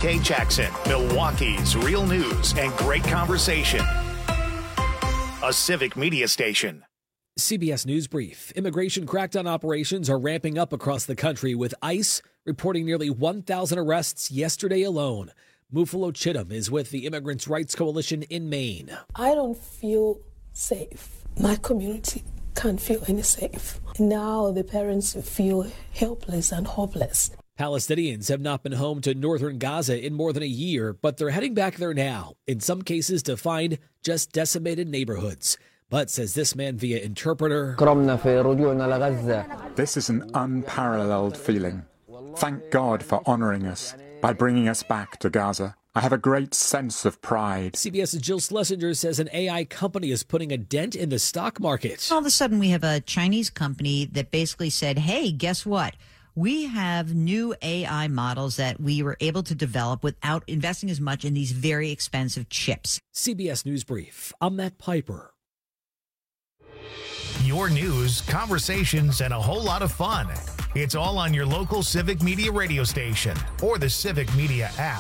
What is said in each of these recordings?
WK Jackson, Milwaukee's real news and great conversation. A Civic Media station. CBS News Brief. Immigration crackdown operations are ramping up across the country, with ICE reporting nearly 1,000 arrests yesterday alone. Mufalo Chittum is with the Immigrants' Rights Coalition in Maine. I don't feel safe. My community can't feel any safe. Now the parents feel helpless and hopeless. Palestinians have not been home to northern Gaza in more than a year, but they're heading back there now, in some cases to find just decimated neighborhoods. But, says this man via interpreter, this is an unparalleled feeling. Thank God for honoring us by bringing us back to Gaza. I have a great sense of pride. CBS's Jill Schlesinger says an AI company is putting a dent in the stock market. All of a sudden, we have a Chinese company that basically said, hey, guess what? We have new AI models that we were able to develop without investing as much in these very expensive chips. CBS News Brief. I'm Matt Piper. Your news, conversations, and a whole lot of fun. It's all on your local Civic Media radio station or the Civic Media app.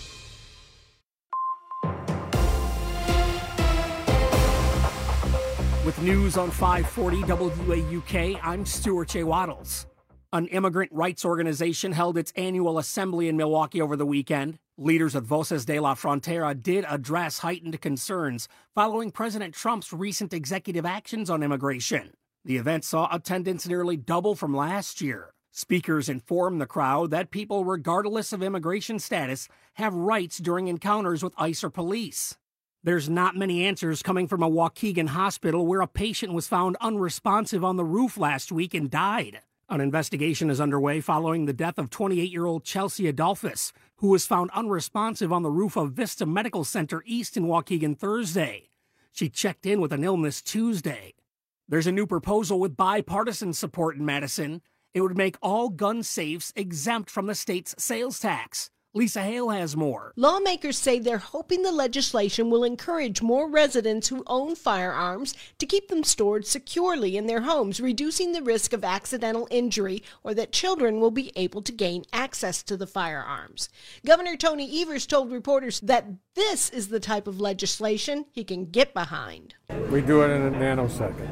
With news on 540 WAUK, I'm Stuart J. Waddles. An immigrant rights organization held its annual assembly in Milwaukee over the weekend. Leaders of Voces de la Frontera did address heightened concerns following President Trump's recent executive actions on immigration. The event saw attendance nearly double from last year. Speakers informed the crowd that people, regardless of immigration status, have rights during encounters with ICE or police. There's not many answers coming from a Waukegan hospital where a patient was found unresponsive on the roof last week and died. An investigation is underway following the death of 28-year-old Chelsea Adolphus, who was found unresponsive on the roof of Vista Medical Center East in Waukegan Thursday. She checked in with an illness Tuesday. There's a new proposal with bipartisan support in Madison. It would make all gun safes exempt from the state's sales tax. Lisa Hale has more. Lawmakers say they're hoping the legislation will encourage more residents who own firearms to keep them stored securely in their homes, reducing the risk of accidental injury, or that children will be able to gain access to the firearms. Governor Tony Evers told reporters that this is the type of legislation he can get behind. We do it in a nanosecond.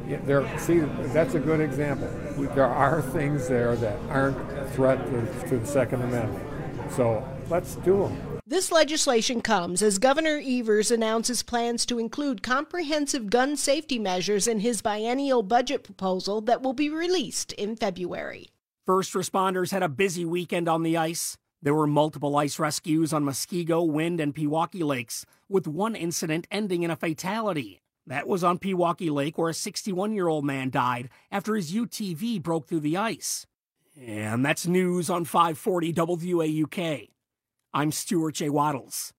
See, that's a good example. There are things there that aren't a threat to the Second Amendment. So let's do them. This legislation comes as Governor Evers announces plans to include comprehensive gun safety measures in his biennial budget proposal that will be released in February. First responders had a busy weekend on the ice. There were multiple ice rescues on Muskego, Wind, and Pewaukee Lakes, with one incident ending in a fatality. That was on Pewaukee Lake, where a 61-year-old man died after his UTV broke through the ice. And that's news on 540 WAUK. I'm Stuart J. Waddles.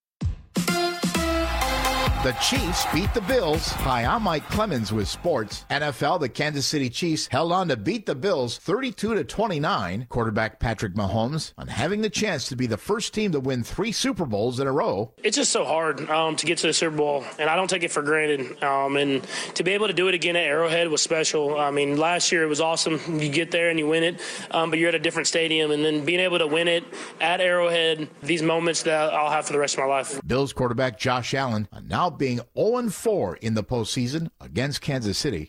The Chiefs beat the Bills. Hi, I'm Mike Clemens with sports. NFL, the Kansas City Chiefs held on to beat the Bills 32-29. Quarterback Patrick Mahomes on having the chance to be the first team to win 3 Super Bowls in a row. It's just so hard to get to the Super Bowl, and I don't take it for granted. And to be able to do it again at Arrowhead was special. I mean, last year it was awesome. You get there and you win it, but you're at a different stadium. And then being able to win it at Arrowhead, these moments that I'll have for the rest of my life. Bills quarterback Josh Allen now being 0-4 in the postseason against Kansas City.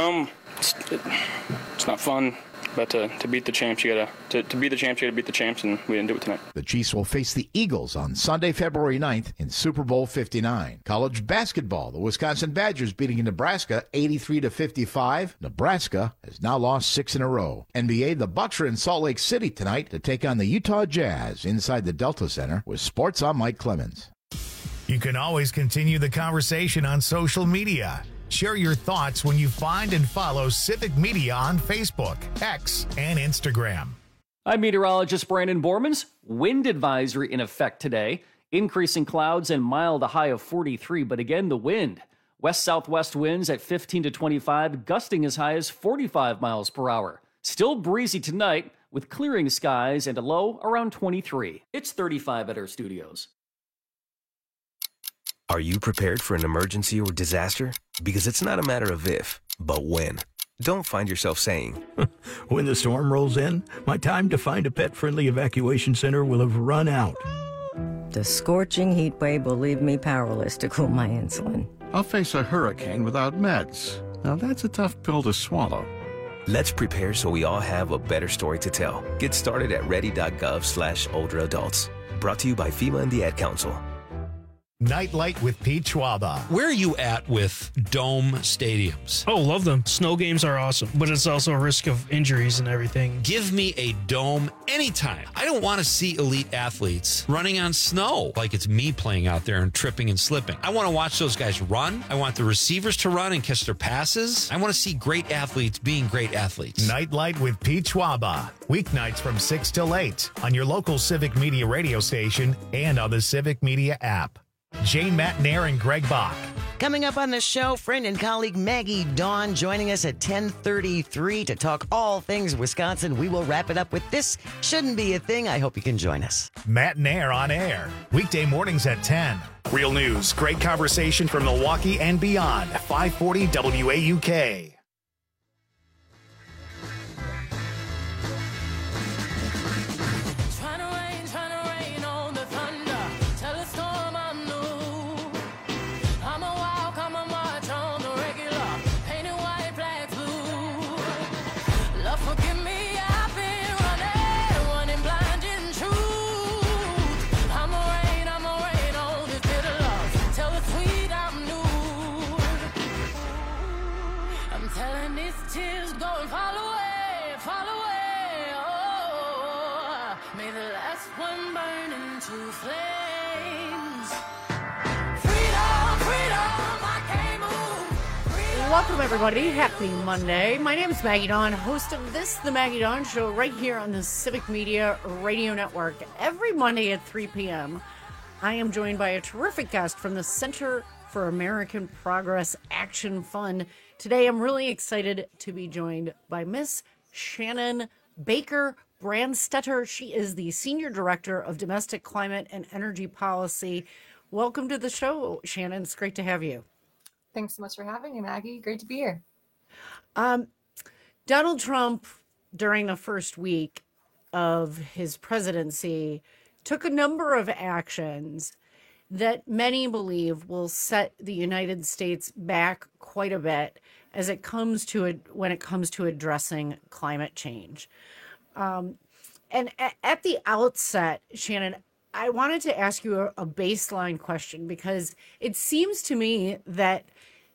It's not fun, but to beat the champs, you gotta to be the champs, you gotta beat the champs, and we didn't do it tonight. The Chiefs will face the Eagles on Sunday, February 9th in Super Bowl 59. College basketball, the Wisconsin Badgers beating Nebraska 83-55. Nebraska has now lost 6 in a row. NBA, the Bucks are in Salt Lake City tonight to take on the Utah Jazz inside the Delta Center. With sports, I'm Mike Clemens. You can always continue the conversation on social media. Share your thoughts when you find and follow Civic Media on Facebook, X, and Instagram. I'm meteorologist Brandon Bormans. Wind advisory in effect today. Increasing clouds and mild, a high of 43. But again, the wind. West-southwest winds at 15 to 25, gusting as high as 45 miles per hour. Still breezy tonight with clearing skies and a low around 23. It's 35 at our studios. Are you prepared for an emergency or disaster? Because it's not a matter of if, but when. Don't find yourself saying, when the storm rolls in, my time to find a pet-friendly evacuation center will have run out. The scorching heat wave will leave me powerless to cool my insulin. I'll face a hurricane without meds. Now that's a tough pill to swallow. Let's prepare so we all have a better story to tell. Get started at ready.gov/older adults. Brought to you by FEMA and the Ad Council. Nightlight with Pete Schwaba. Where are you at with dome stadiums? Oh, love them. Snow games are awesome, but it's also a risk of injuries and everything. Give me a dome anytime. I don't want to see elite athletes running on snow like it's me playing out there and tripping and slipping. I want to watch those guys run. I want the receivers to run and catch their passes. I want to see great athletes being great athletes. Nightlight with Pete Schwaba. Weeknights from 6 till 8 on your local Civic Media radio station and on the Civic Media app. Jane Matnair and Greg Bach. Coming up on the show, friend and colleague Maggie Dawn joining us at 10:33 to talk all things Wisconsin. We will wrap it up with This Shouldn't Be a Thing. I hope you can join us. Matnair on air. Weekday mornings at 10. Real news, great conversation from Milwaukee and beyond. 540 WAUK. Welcome, everybody. Happy Monday. My name is Maggie Dawn, host of This, The Maggie Dawn Show, right here on the Civic Media Radio Network. Every Monday at 3 p.m., I am joined by a terrific guest from the Center for American Progress Action Fund. Today, I'm really excited to be joined by Miss Shannon Baker Brandstetter. She is the Senior Director of Domestic Climate and Energy Policy. Welcome to the show, Shannon. It's great to have you. Thanks so much for having me, Maggie. Great to be here. Donald Trump, during the first week of his presidency, took a number of actions that many believe will set the United States back quite a bit as it comes to when it comes to addressing climate change. And at the outset, Shannon, I wanted to ask you a baseline question, because it seems to me that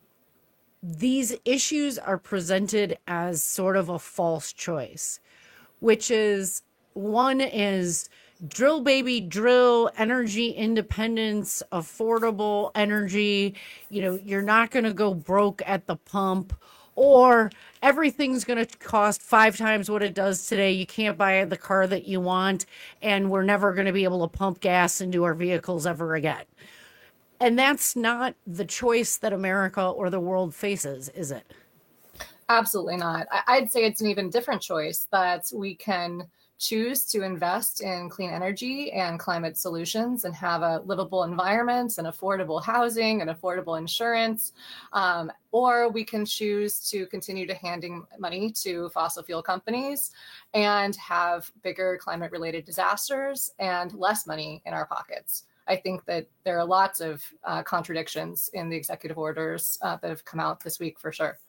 these issues are presented as sort of a false choice, which is, one is drill, baby, drill, energy independence, affordable energy. You know, you're not going to go broke at the pump, or everything's going to cost 5 times what it does today. You can't buy the car that you want, and we're never going to be able to pump gas into our vehicles ever again. And that's not the choice that America or the world faces, is it? Absolutely not. I'd say it's an even different choice, that we can choose to invest in clean energy and climate solutions and have a livable environment and affordable housing and affordable insurance. Or we can choose to continue to handing money to fossil fuel companies and have bigger climate related disasters and less money in our pockets. I think that there are lots of contradictions in the executive orders that have come out this week, for sure.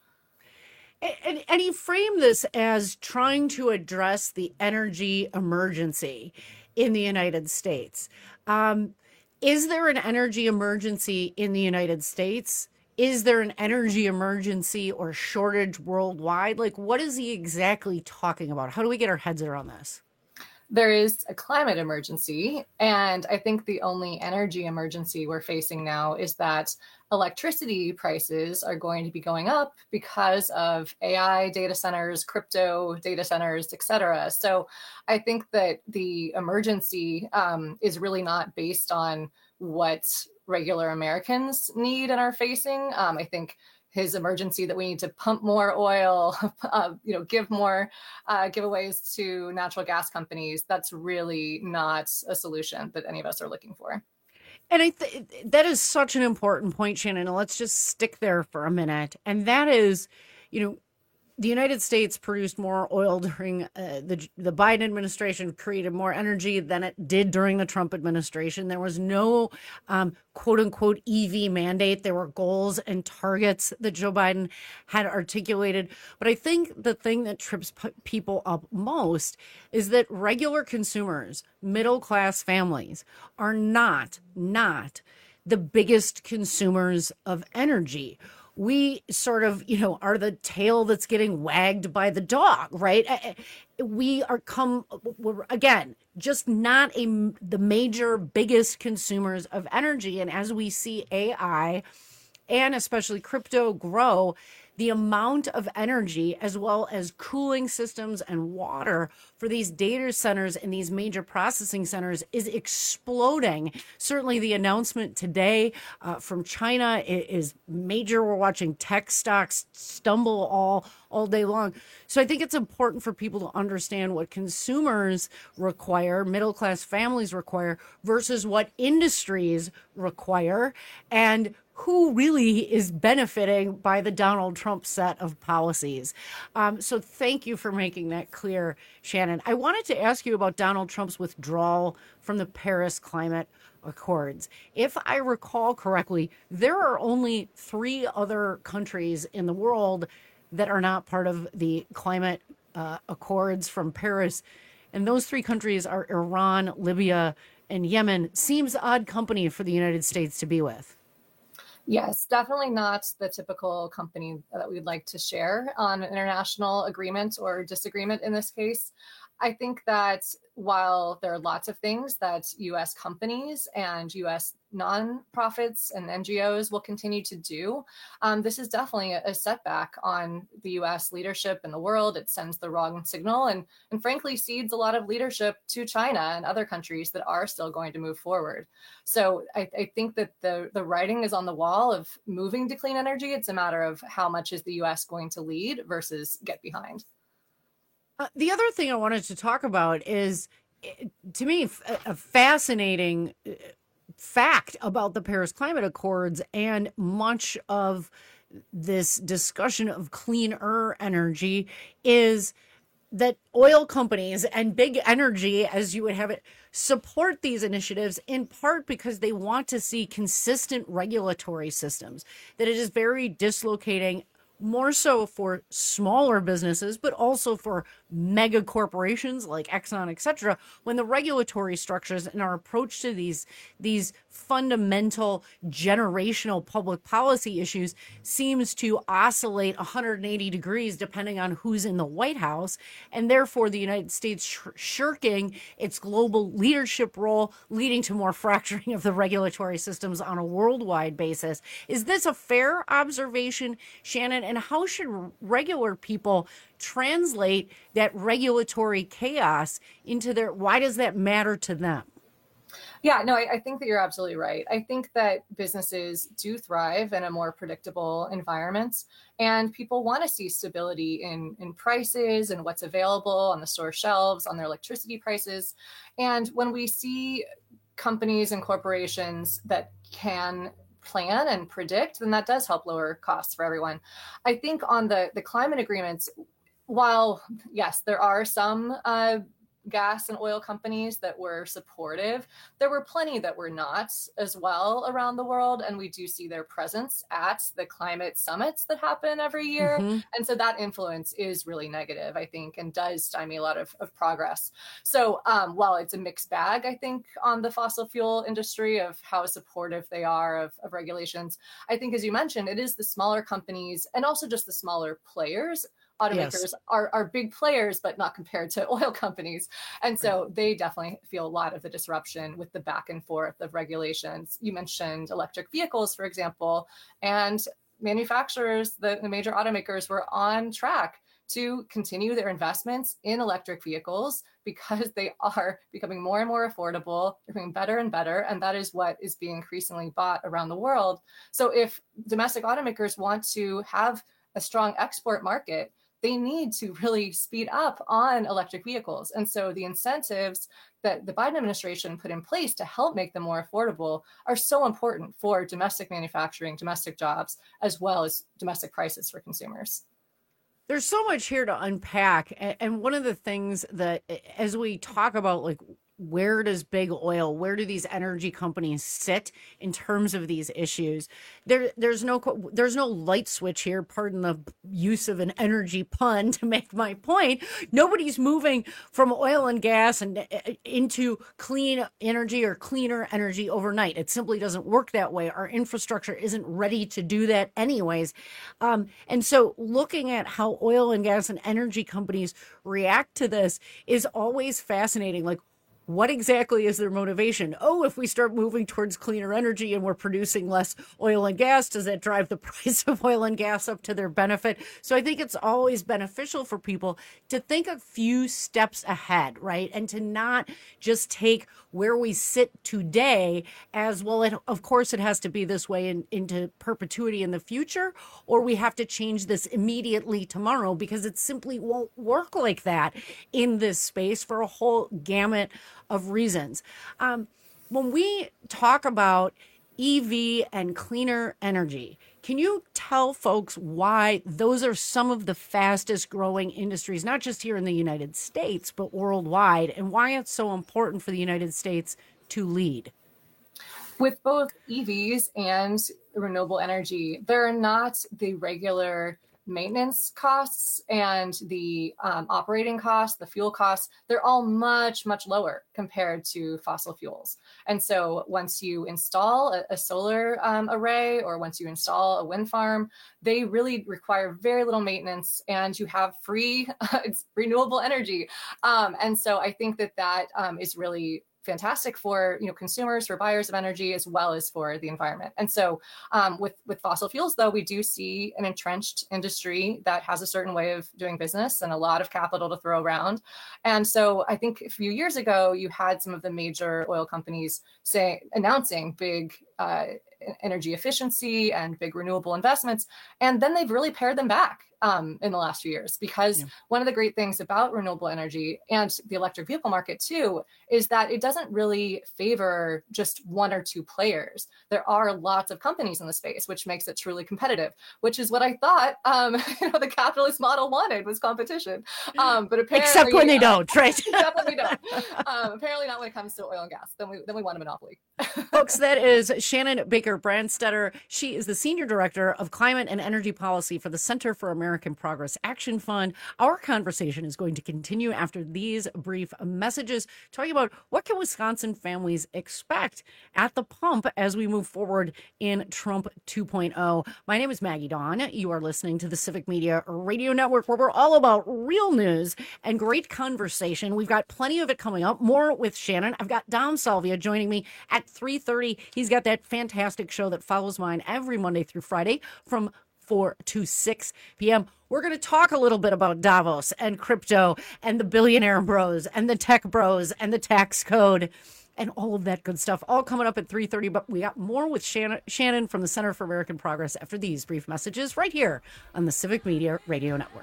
And he framed this as trying to address the energy emergency in the United States. Is there an energy emergency in the United States? Is there an energy emergency or shortage worldwide? Like, what is he exactly talking about? How do we get our heads around this? There is a climate emergency, and I think the only energy emergency we're facing now is that electricity prices are going to be going up because of AI data centers, crypto data centers, et cetera. So I think that the emergency is really not based on what regular Americans need and are facing. I think his emergency that we need to pump more oil, give more giveaways to natural gas companies. That's really not a solution that any of us are looking for. And that is such an important point, Shannon. Let's just stick there for a minute. And that is, the United States produced more oil during the Biden administration, created more energy than it did during the Trump administration. There was no quote unquote EV mandate. There were goals and targets that Joe Biden had articulated. But I think the thing that trips people up most is that regular consumers, middle class families, are not the biggest consumers of energy. We sort of, are the tail that's getting wagged by the dog, right? We're again, just not the major, biggest consumers of energy. And as we see AI and especially crypto grow, the amount of energy as well as cooling systems and water for these data centers and these major processing centers is exploding. Certainly the announcement today from China is major. We're watching tech stocks stumble all day long. So I think it's important for people to understand what consumers require, middle-class families require, versus what industries require, and who really is benefiting by the Donald Trump set of policies. So thank you for making that clear, Shannon. I wanted to ask you about Donald Trump's withdrawal from the Paris Climate Accords. If I recall correctly, there are only 3 other countries in the world that are not part of the climate accords from Paris. And those 3 countries are Iran, Libya, and Yemen. Seems odd company for the United States to be with. Yes, definitely not the typical company that we'd like to share on an international agreement or disagreement in this case. I think that while there are lots of things that U.S. companies and U.S. nonprofits and NGOs will continue to do, this is definitely a setback on the U.S. leadership in the world. It sends the wrong signal and frankly cedes a lot of leadership to China and other countries that are still going to move forward. So I think that the writing is on the wall of moving to clean energy. It's a matter of how much is the U.S. going to lead versus get behind. The other thing I wanted to talk about is, to me, a fascinating fact about the Paris Climate Accords and much of this discussion of cleaner energy is that oil companies and big energy, as you would have it, support these initiatives in part because they want to see consistent regulatory systems, that it is very dislocating, more so for smaller businesses, but also for mega corporations like Exxon, et cetera, when the regulatory structures and our approach to these fundamental generational public policy issues seems to oscillate 180 degrees depending on who's in the White House, and therefore the United States shirking its global leadership role, leading to more fracturing of the regulatory systems on a worldwide basis. Is this a fair observation, Shannon? And how should regular people translate that regulatory chaos into why does that matter to them? Yeah, no, I think that you're absolutely right. I think that businesses do thrive in a more predictable environment, and people want to see stability in prices and what's available on the store shelves, on their electricity prices. And when we see companies and corporations that can plan and predict, then that does help lower costs for everyone. I think on the climate agreements, while, yes, there are some gas and oil companies that were supportive, there were plenty that were not as well around the world. And we do see their presence at the climate summits that happen every year. Mm-hmm. And so that influence is really negative, I think, and does stymie a lot of progress. So while it's a mixed bag, I think, on the fossil fuel industry of how supportive they are of regulations, I think, as you mentioned, it is the smaller companies and also just the smaller players. Automakers yes. are big players, but not compared to oil companies. And so they definitely feel a lot of the disruption with the back and forth of regulations. You mentioned electric vehicles, for example, and manufacturers, the major automakers were on track to continue their investments in electric vehicles because they are becoming more and more affordable, they're becoming better and better, and that is what is being increasingly bought around the world. So if domestic automakers want to have a strong export market, they need to really speed up on electric vehicles. And so the incentives that the Biden administration put in place to help make them more affordable are so important for domestic manufacturing, domestic jobs, as well as domestic prices for consumers. There's so much here to unpack. And one of the things that, as we talk about, like, where does big oil, where do these energy companies sit in terms of these issues? There's no light switch here. Pardon the use of an energy pun to make my point. Nobody's moving from oil and gas and into clean energy or cleaner energy overnight. It simply doesn't work that way. Our infrastructure isn't ready to do that anyways. And so looking at how oil and gas and energy companies react to this is always fascinating. Like, what exactly is their motivation? Oh, if we start moving towards cleaner energy and we're producing less oil and gas, does that drive the price of oil and gas up to their benefit? So I think it's always beneficial for people to think a few steps ahead, right? And to not just take where we sit today as, well, of course it has to be this way into perpetuity in the future, or we have to change this immediately tomorrow, because it simply won't work like that in this space for a whole gamut of reasons. When we talk about EV and cleaner energy, can you tell folks why those are some of the fastest growing industries, not just here in the United States, but worldwide, and why it's so important for the United States to lead? With both EVs and renewable energy, there are not the regular maintenance costs and the operating costs, the fuel costs. They're all much, much lower compared to fossil fuels. And so once you install a solar array, or once you install a wind farm, they really require very little maintenance, and you have free renewable energy. And so I think that is really fantastic for consumers, for buyers of energy, as well as for the environment. And so with fossil fuels, though, we do see an entrenched industry that has a certain way of doing business and a lot of capital to throw around. And so I think a few years ago, you had some of the major oil companies announcing big energy efficiency and big renewable investments, and then they've really pared them back in the last few years, because one of the great things about renewable energy and the electric vehicle market too is that it doesn't really favor just one or two players. There are lots of companies in the space, which makes it truly competitive, which is what I thought the capitalist model wanted, was competition. But apparently, except when they don't, right? Except when they don't. Apparently not when it comes to oil and gas. Then we want a monopoly. Folks, that is Shannon Baker Brandstetter. She is the Senior Director of Climate and Energy Policy for the Center for American Progress Action Fund. Our conversation is going to continue after these brief messages, talking about what can Wisconsin families expect at the pump as we move forward in Trump 2.0. My name is Maggie Dawn. You are listening to the Civic Media Radio Network, where we're all about real news and great conversation. We've got plenty of it coming up. More with Shannon. I've got Dom Salvia joining me at 3:30. He's got that fantastic show that follows mine every Monday through Friday from 4 to 6 p.m. We're going to talk a little bit about Davos and crypto and the billionaire bros and the tech bros and the tax code and all of that good stuff, all coming up at 3:30. But we got more with Shannon from the Center for American Progress after these brief messages right here on the Civic Media Radio Network.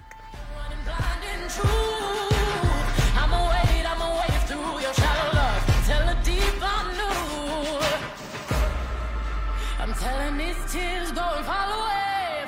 I'm telling these tears go and fall away,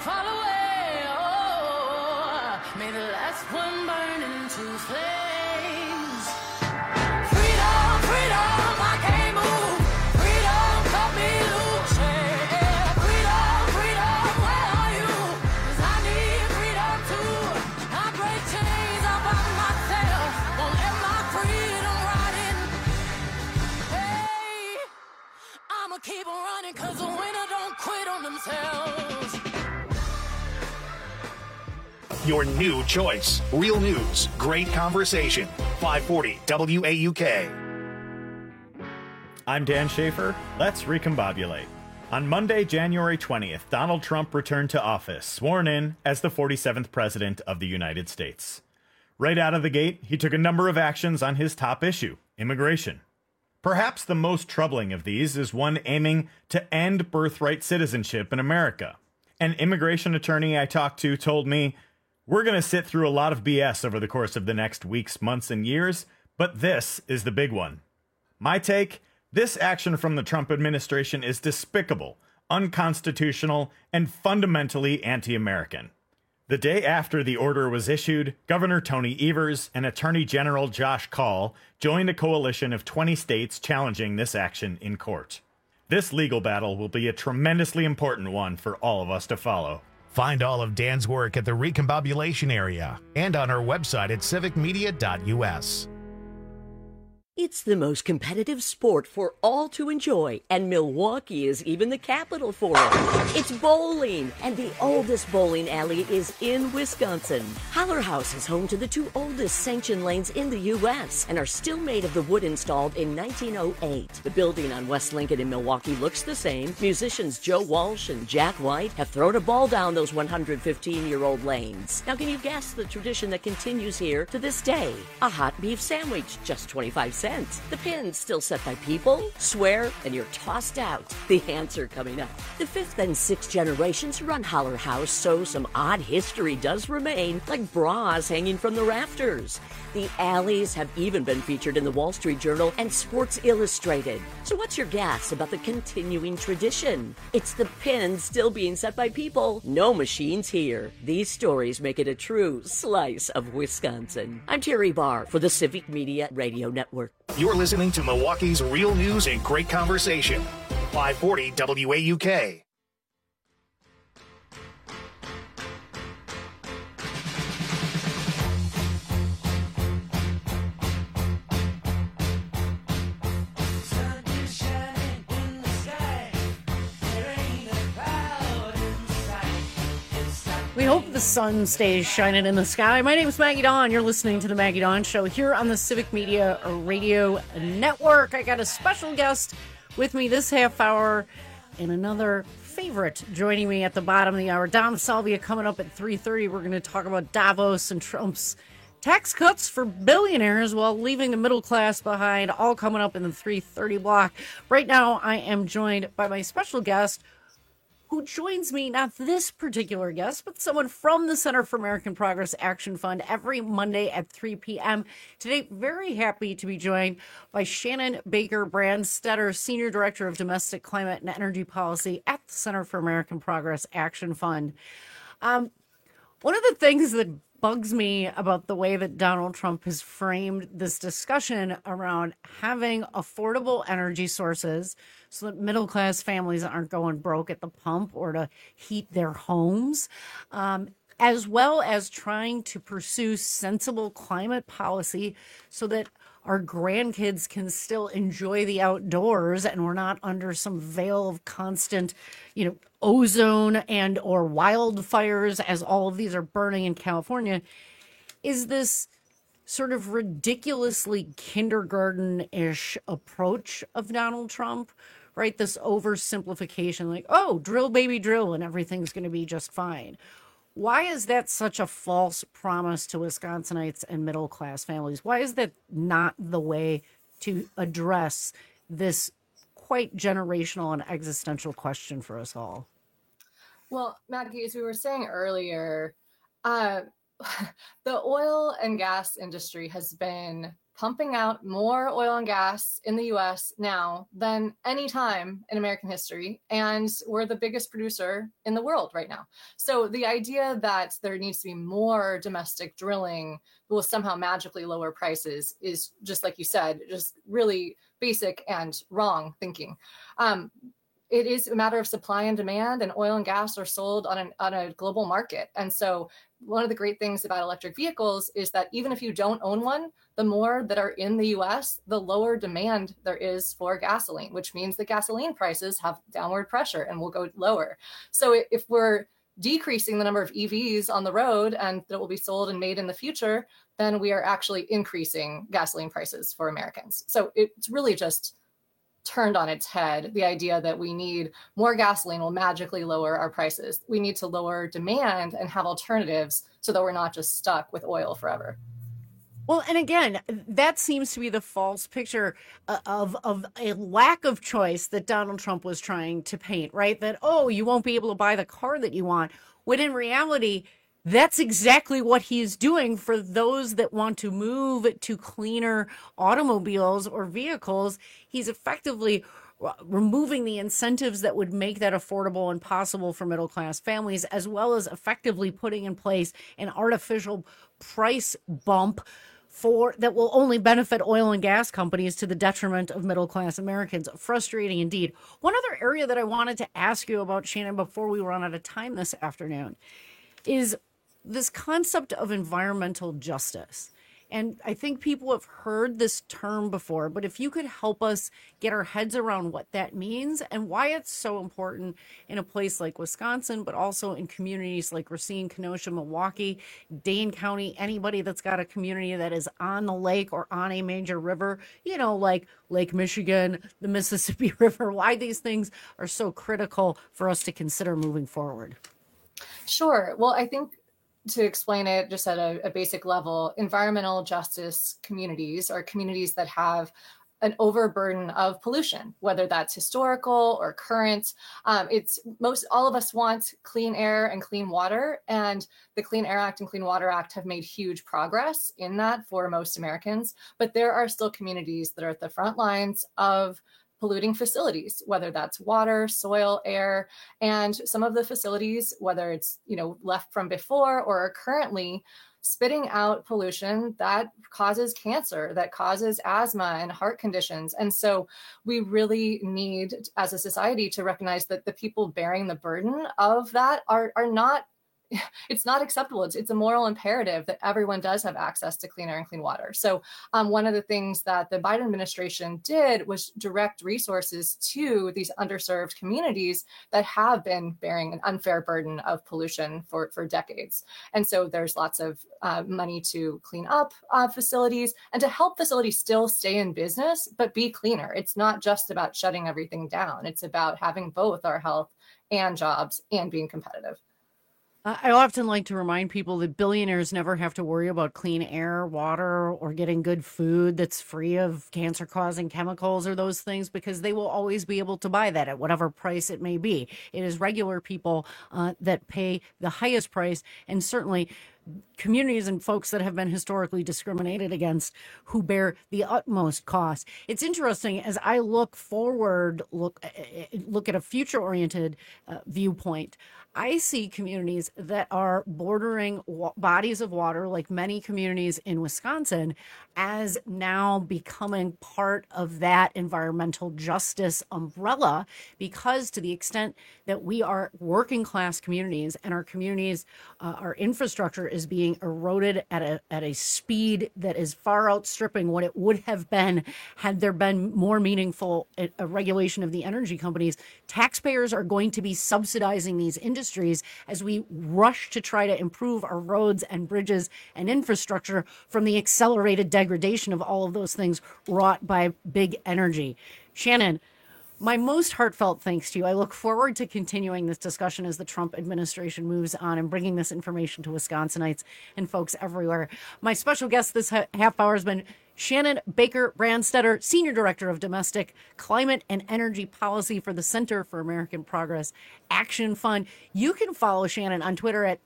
oh, may the last one burn into flames. Freedom, freedom, I can't move. Freedom, cut me loose. Yeah. Freedom, freedom, where are you? 'Cause I need freedom too. I break chains all by myself. Won't let my freedom rot in. Hey, I'ma keep on running 'cause the winner don't quit on themselves. Your new choice. Real news. Great conversation. 540 WAUK. I'm Dan Schaefer. Let's recombobulate. On Monday, January 20th, Donald Trump returned to office, sworn in as the 47th President of the United States. Right out of the gate, he took a number of actions on his top issue, immigration. Perhaps the most troubling of these is one aiming to end birthright citizenship in America. An immigration attorney I talked to told me, "We're going to sit through a lot of BS over the course of the next weeks, months, and years, but this is the big one." My take? This action from the Trump administration is despicable, unconstitutional, and fundamentally anti-American. The day after the order was issued, Governor Tony Evers and Attorney General Josh Kaul joined a coalition of 20 states challenging this action in court. This legal battle will be a tremendously important one for all of us to follow. Find all of Dan's work at the Recombobulation area and on our website at civicmedia.us. It's the most competitive sport for all to enjoy, and Milwaukee is even the capital for it. It's bowling, and the oldest bowling alley is in Wisconsin. Holler House is home to the 2 oldest sanctioned lanes in the U.S. and are still made of the wood installed in 1908. The building on West Lincoln in Milwaukee looks the same. Musicians Joe Walsh and Jack White have thrown a ball down those 115-year-old lanes. Now, can you guess the tradition that continues here to this day? A hot beef sandwich, just 25 cents. The pin's still set by people. Swear, and you're tossed out. The answer coming up. The 5th and 6th generations run Holler House, so some odd history does remain, like bras hanging from the rafters. The alleys have even been featured in the Wall Street Journal and Sports Illustrated. So what's your guess about the continuing tradition? It's the pin still being set by people. No machines here. These stories make it a true slice of Wisconsin. I'm Terry Barr for the Civic Media Radio Network. You're listening to Milwaukee's real news and great conversation. 540 WAUK. We hope the sun stays shining in the sky. My name is Maggie Dawn. You're listening to the Maggie Dawn Show here on the Civic Media Radio Network. I got a special guest with me this half hour and another favorite joining me at the bottom of the hour. Dom Salvia coming up at 3:30. We're going to talk about Davos and Trump's tax cuts for billionaires while leaving the middle class behind, all coming up in the 3:30 block. Right now, I am joined by my special guest, who joins me, not this particular guest, but someone from the Center for American Progress Action Fund every Monday at 3 p.m. Today, very happy to be joined by Shannon Baker Brandstetter, Senior Director of Domestic Climate and Energy Policy at the Center for American Progress Action Fund. One of the things that bugs me about the way that Donald Trump has framed this discussion around having affordable energy sources so that middle-class families aren't going broke at the pump or to heat their homes, as well as trying to pursue sensible climate policy so that our grandkids can still enjoy the outdoors and we're not under some veil of constant, ozone and or wildfires as all of these are burning in California, is this sort of ridiculously kindergarten-ish approach of Donald Trump, right? This oversimplification, like, oh, drill, baby, drill, and everything's going to be just fine. Why is that such a false promise to Wisconsinites and middle-class families? Why is that not the way to address this quite generational and existential question for us all? Well, Maggie, as we were saying earlier, the oil and gas industry has been pumping out more oil and gas in the U.S. now than any time in American history, and we're the biggest producer in the world right now. So the idea that there needs to be more domestic drilling will somehow magically lower prices is, just like you said, just really basic and wrong thinking. It is a matter of supply and demand, and oil and gas are sold on a global market. And so one of the great things about electric vehicles is that even if you don't own one, the more that are in the US, the lower demand there is for gasoline, which means that gasoline prices have downward pressure and will go lower. So if we're decreasing the number of EVs on the road and that will be sold and made in the future, then we are actually increasing gasoline prices for Americans. So it's really just turned on its head, the idea that we need more gasoline will magically lower our prices. We need to lower demand and have alternatives so that we're not just stuck with oil forever. Well, and again, that seems to be the false picture of a lack of choice that Donald Trump was trying to paint, right? That, oh, you won't be able to buy the car that you want, when in reality, that's exactly what he's doing for those that want to move to cleaner automobiles or vehicles. He's effectively removing the incentives that would make that affordable and possible for middle class families, as well as effectively putting in place an artificial price bump that will only benefit oil and gas companies to the detriment of middle class Americans. Frustrating indeed. One other area that I wanted to ask you about, Shannon, before we run out of time this afternoon, is this concept of environmental justice. And I think people have heard this term before, but if you could help us get our heads around what that means and why it's so important in a place like Wisconsin, but also in communities like Racine, Kenosha, Milwaukee, Dane County, anybody that's got a community that is on the lake or on a major river, like Lake Michigan, the Mississippi River, why these things are so critical for us to consider moving forward. Sure. Well, I think to explain it just at a basic level, environmental justice communities are communities that have an overburden of pollution, whether that's historical or current. All of us want clean air and clean water, and the Clean Air Act and Clean Water Act have made huge progress in that for most Americans. But there are still communities that are at the front lines of polluting facilities, whether that's water, soil, air, and some of the facilities, whether it's, left from before or are currently spitting out pollution that causes cancer, that causes asthma and heart conditions. And so we really need, as a society, to recognize that the people bearing the burden of that are not, it's not acceptable. It's a moral imperative that everyone does have access to clean air and clean water. So one of the things that the Biden administration did was direct resources to these underserved communities that have been bearing an unfair burden of pollution for decades. And so there's lots of money to clean up facilities and to help facilities still stay in business, but be cleaner. It's not just about shutting everything down. It's about having both our health and jobs and being competitive. I often like to remind people that billionaires never have to worry about clean air, water, or getting good food that's free of cancer-causing chemicals or those things, because they will always be able to buy that at whatever price it may be. It is regular people that pay the highest price, and certainly communities and folks that have been historically discriminated against who bear the utmost cost. It's interesting as I look forward, look at a future-oriented viewpoint. I see communities that are bordering bodies of water, like many communities in Wisconsin, as now becoming part of that environmental justice umbrella, because to the extent that we are working class communities and our communities, our infrastructure is being eroded at a speed that is far outstripping what it would have been had there been more meaningful regulation of the energy companies. Taxpayers are going to be subsidizing these industries as we rush to try to improve our roads and bridges and infrastructure from the accelerated degradation of all of those things wrought by big energy. Shannon, my most heartfelt thanks to you. I look forward to continuing this discussion as the Trump administration moves on and bringing this information to Wisconsinites and folks everywhere. My special guest this half hour has been Shannon Baker Brandstetter, Senior Director of Domestic Climate and Energy Policy for the Center for American Progress Action Fund. You can follow Shannon on Twitter at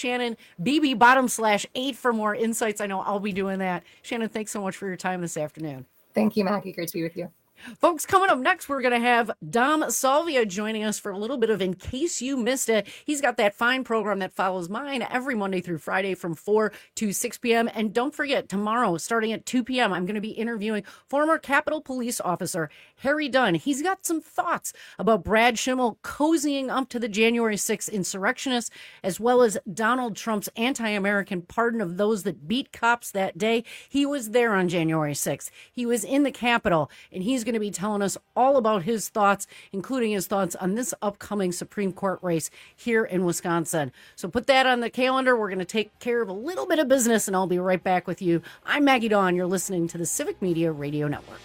ShannonBB_8 for more insights. I know I'll be doing that. Shannon, thanks so much for your time this afternoon. Thank you, Maggie. Great to be with you. Folks, coming up next, we're going to have Dom Salvia joining us for a little bit of In Case You Missed It. He's got that fine program that follows mine every Monday through Friday from 4 to 6 p.m. And don't forget, tomorrow, starting at 2 p.m., I'm going to be interviewing former Capitol Police Officer Harry Dunn. He's got some thoughts about Brad Schimmel cozying up to the January 6th insurrectionists, as well as Donald Trump's anti-American pardon of those that beat cops that day. He was there on January 6th. He was in the Capitol, and he's going to be telling us all about his thoughts, including his thoughts on this upcoming Supreme Court race here in Wisconsin. So put that on the calendar. We're going to take care of a little bit of business, and I'll be right back with you. I'm Maggie Dawn. You're listening to the Civic Media Radio Network.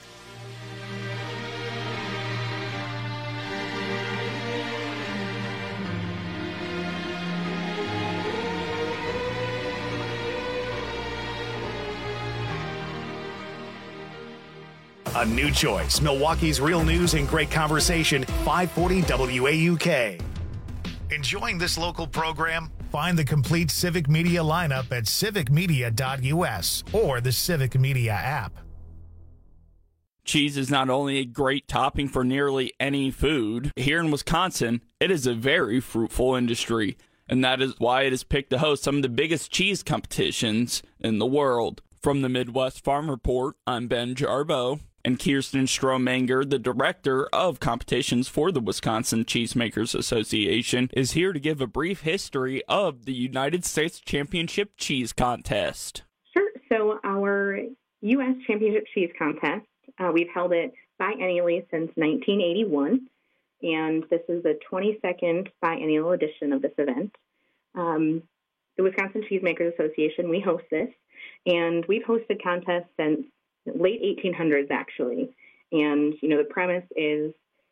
A new choice. Milwaukee's real news and great conversation. 540 WAUK. Enjoying this local program? Find the complete Civic Media lineup at civicmedia.us or the Civic Media app. Cheese is not only a great topping for nearly any food, here in Wisconsin, it is a very fruitful industry, and that is why it is picked to host some of the biggest cheese competitions in the world. From the Midwest Farm Report, I'm Ben Jarbo, and Kirsten Strohmanger, the director of competitions for the Wisconsin Cheesemakers Association, is here to give a brief history of the United States Championship Cheese Contest. Sure. So our U.S. Championship Cheese Contest, we've held it biennially since 1981, and this is the 22nd biennial edition of this event. The Wisconsin Cheesemakers Association, we host this, and we've hosted contests since late 1800s, actually. And, the premise is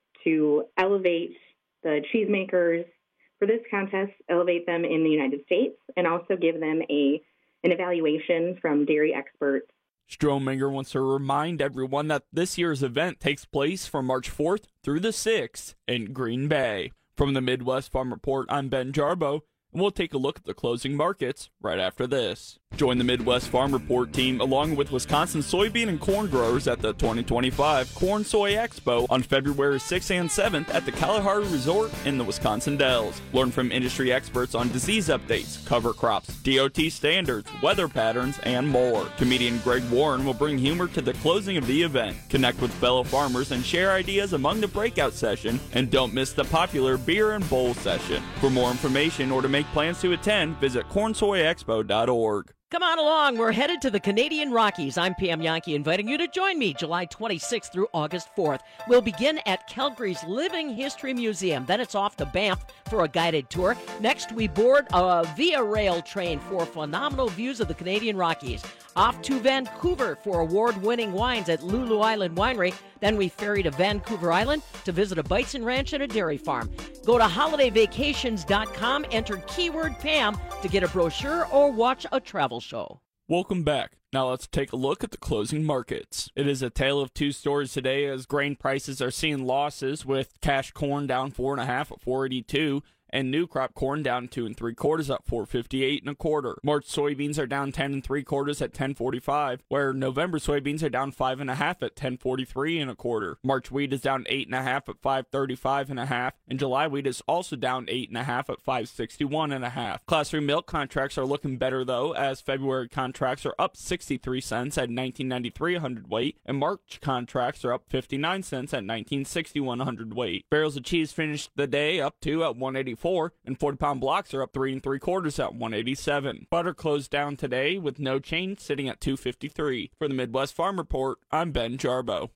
to elevate the cheesemakers for this contest, elevate them in the United States, and also give them an evaluation from dairy experts. Strohmanger wants to remind everyone that this year's event takes place from March 4th through the 6th in Green Bay. From the Midwest Farm Report, I'm Ben Jarbo, and we'll take a look at the closing markets right after this. Join the Midwest Farm Report team along with Wisconsin soybean and corn growers at the 2025 Corn Soy Expo on February 6th and 7th at the Kalahari Resort in the Wisconsin Dells. Learn from industry experts on disease updates, cover crops, DOT standards, weather patterns, and more. Comedian Greg Warren will bring humor to the closing of the event. Connect with fellow farmers and share ideas among the breakout session, and don't miss the popular beer and bowl session. For more information or to make plans to attend, visit cornsoyexpo.org. Come on along. We're headed to the Canadian Rockies. I'm Pam Yankee, inviting you to join me July 26th through August 4th. We'll begin at Calgary's Living History Museum. Then it's off to Banff for a guided tour. Next, we board a Via Rail train for phenomenal views of the Canadian Rockies. Off to Vancouver for award-winning wines at Lulu Island Winery. Then we ferry to Vancouver Island to visit a bison ranch and a dairy farm. Go to holidayvacations.com, enter keyword Pam to get a brochure or watch a travel show. Welcome back. Now let's take a look at the closing markets. It is a tale of two stories today as grain prices are seeing losses, with cash corn down 4.5 at $4.82 and new crop corn down 2 3/4 at $4.58 1/4. March soybeans are down 10 3/4 at $10.45, where November soybeans are down 5.5 at $10.43 1/4. March wheat is down 8.5 at $5.35 1/2, and July wheat is also down 8.5 at $5.61 1/2. Class 3 milk contracts are looking better though, as February contracts are up 63 cents at $19.93 a hundredweight, and March contracts are up 59 cents at $19.61 a hundredweight. Barrels of cheese finished the day up 2 at $1.84. And 40-pound blocks are up 3 3/4 at $1.87. Butter closed down today with no change, sitting at $2.53. For the Midwest Farm Report, I'm Ben Jarbo.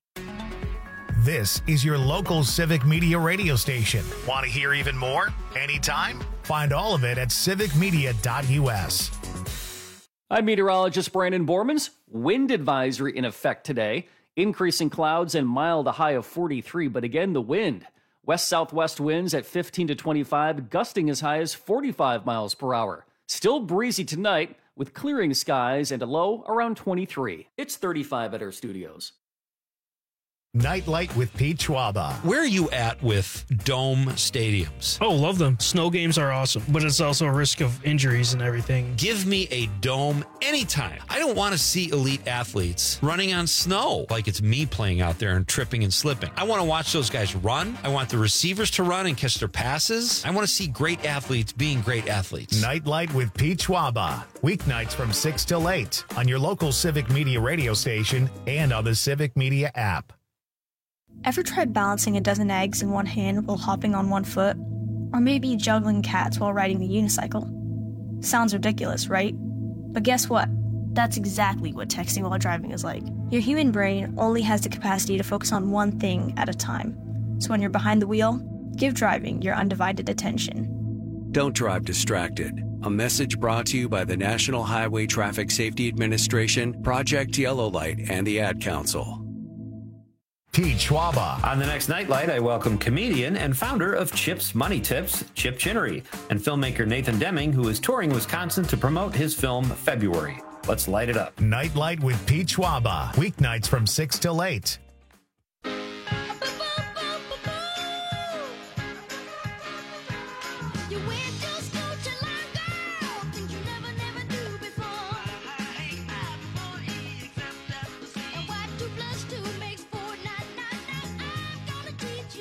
This is your local Civic Media radio station. Want to hear even more? Anytime? Find all of it at civicmedia.us. I'm meteorologist Brandon Bormans. Wind advisory in effect today. Increasing clouds and mild, a high of 43, but again, the wind. West-southwest winds at 15 to 25, gusting as high as 45 miles per hour. Still breezy tonight with clearing skies and a low around 23. It's 35 at our studios. Nightlight with Pete Schwaba. Where are you at with dome stadiums? Oh, love them. Snow games are awesome, but it's also a risk of injuries and everything. Give me a dome anytime. I don't want to see elite athletes running on snow like it's me playing out there and tripping and slipping. I want to watch those guys run. I want the receivers to run and catch their passes. I want to see great athletes being great athletes. Nightlight with Pete Schwaba. Weeknights from 6 till 8 on your local Civic Media radio station and on the Civic Media app. Ever tried balancing a dozen eggs in one hand while hopping on one foot? Or maybe juggling cats while riding a unicycle? Sounds ridiculous, right? But guess what? That's exactly what texting while driving is like. Your human brain only has the capacity to focus on one thing at a time. So when you're behind the wheel, give driving your undivided attention. Don't drive distracted. A message brought to you by the National Highway Traffic Safety Administration, Project Yellow Light, and the Ad Council. Pete Schwaba. On the next Nightlight, I welcome comedian and founder of Chip's Money Tips, Chip Chinnery, and filmmaker Nathan Deming, who is touring Wisconsin to promote his film February. Let's light it up. Nightlight with Pete Schwaba. Weeknights from 6 till 8.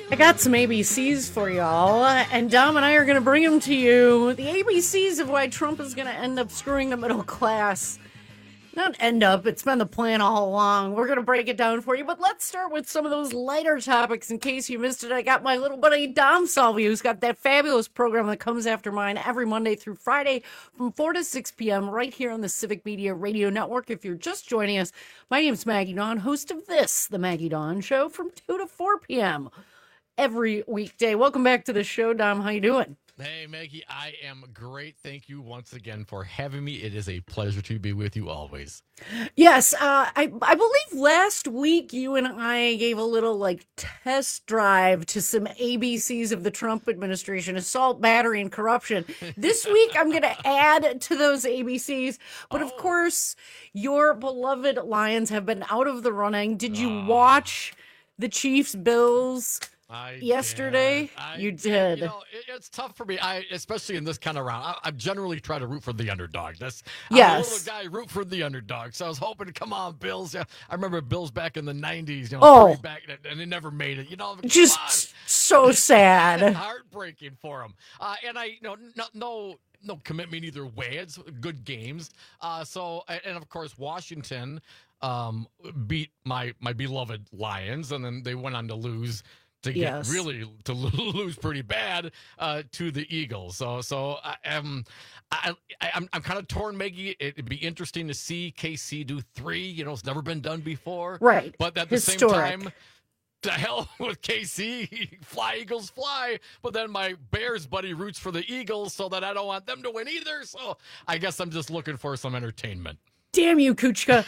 I got some ABCs for y'all, and Dom and I are going to bring them to you. The ABCs of why Trump is going to end up screwing the middle class. Not end up, it's been the plan all along. We're going to break it down for you, but let's start with some of those lighter topics. In case you missed it, I got my little buddy Dom Salvi, who's got that fabulous program that comes after mine every Monday through Friday from 4 to 6 p.m. right here on the Civic Media Radio Network. If you're just joining us, my name's Maggie Dawn, host of this, The Maggie Dawn Show, from 2 to 4 p.m. every weekday. Welcome back to the show, Dom. How you doing? Hey, Maggie, I am great. Thank you once again for having me. It is a pleasure to be with you always. Yes, I believe last week you and I gave a little test drive to some ABCs of the Trump administration: assault, battery, and corruption. This week I'm going to add to those ABCs, but of course your beloved Lions have been out of the running. Did you watch the Chiefs-Bills yesterday? You did. You know, it's tough for me. Especially in this kind of round. I generally try to root for the underdog. I'm a little guy, root for the underdog. So I was hoping, come on, Bills. Yeah, I remember Bills back in the 90s. And they never made it. Just so sad. Heartbreaking for them. And no commitment either way. It's good games. And of course Washington beat my beloved Lions, and then they went on to lose. To lose pretty bad to the Eagles. So I'm kind of torn, Maggie. It'd be interesting to see KC do 3. It's never been done before. Right. But at the same time, to hell with KC, fly Eagles fly. But then my Bears buddy roots for the Eagles, so that I don't want them to win either. So I guess I'm just looking for some entertainment. Damn you, Kuchka.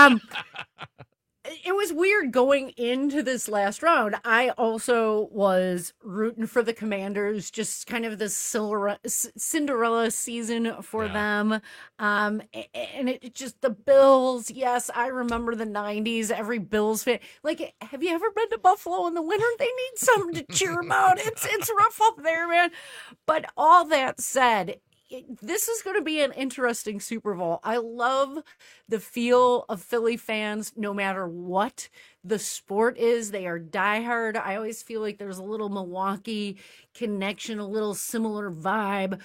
It was weird going into this last round. I also was rooting for the Commanders, just kind of the Cinderella season for them. And it just, the Bills, yes, I remember the 90s, every Bills fan. Have you ever been to Buffalo in the winter? They need something to cheer about. It's rough up there, man. But all that said, this is going to be an interesting Super Bowl. I love the feel of Philly fans, no matter what the sport is. They are diehard. I always feel like there's a little Milwaukee connection, a little similar vibe